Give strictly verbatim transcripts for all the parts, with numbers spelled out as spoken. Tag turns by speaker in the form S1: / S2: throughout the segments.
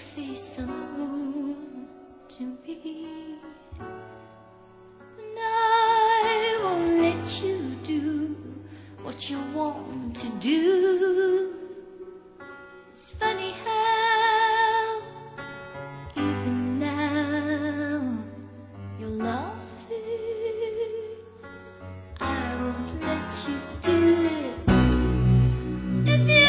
S1: face on the moon to me, and I won't let you do what you want to do. It's funny how even now you're laughing. I won't let you do it. If you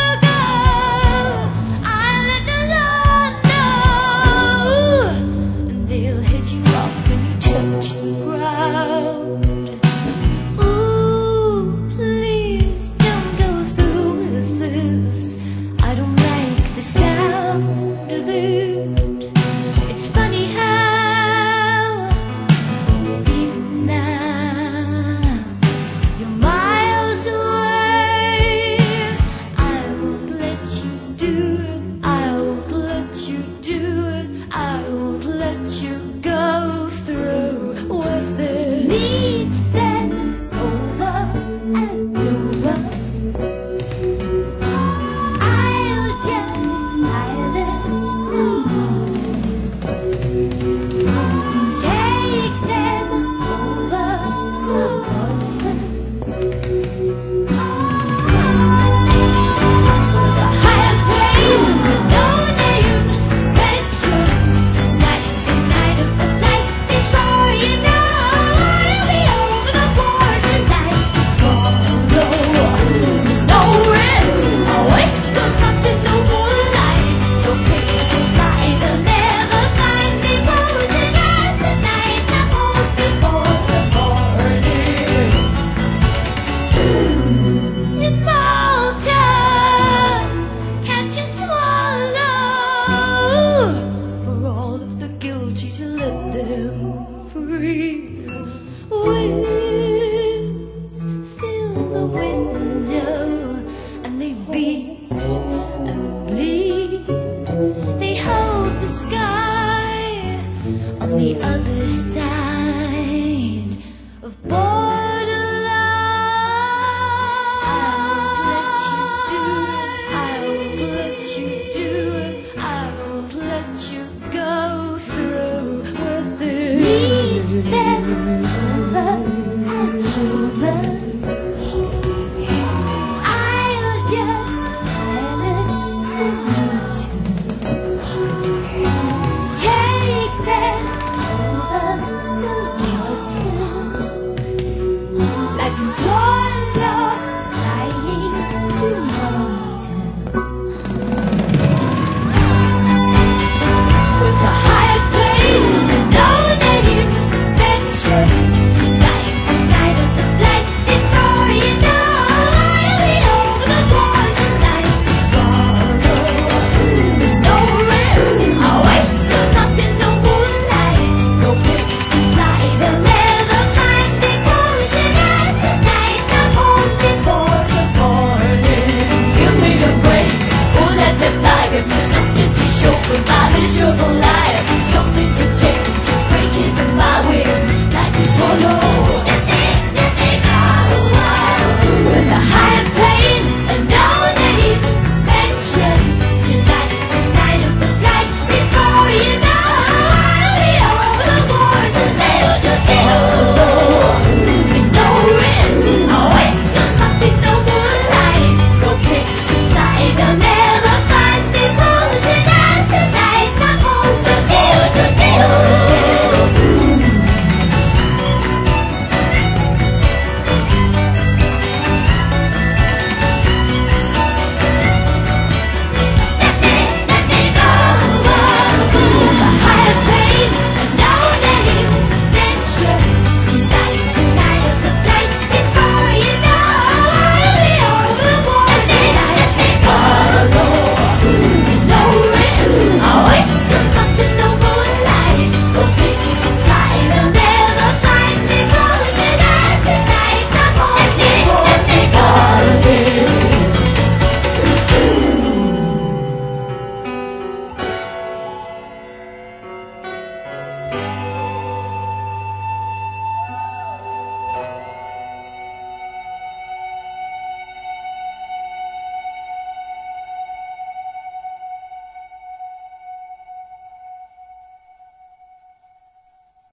S1: winds fill the window and they beat and bleed. They hold the sky on the other side of borderline. I won't let you do it. I won't let you do it. I won't let you go through with it. Leave them over and over. I'll just silence the take them over the water like a swan.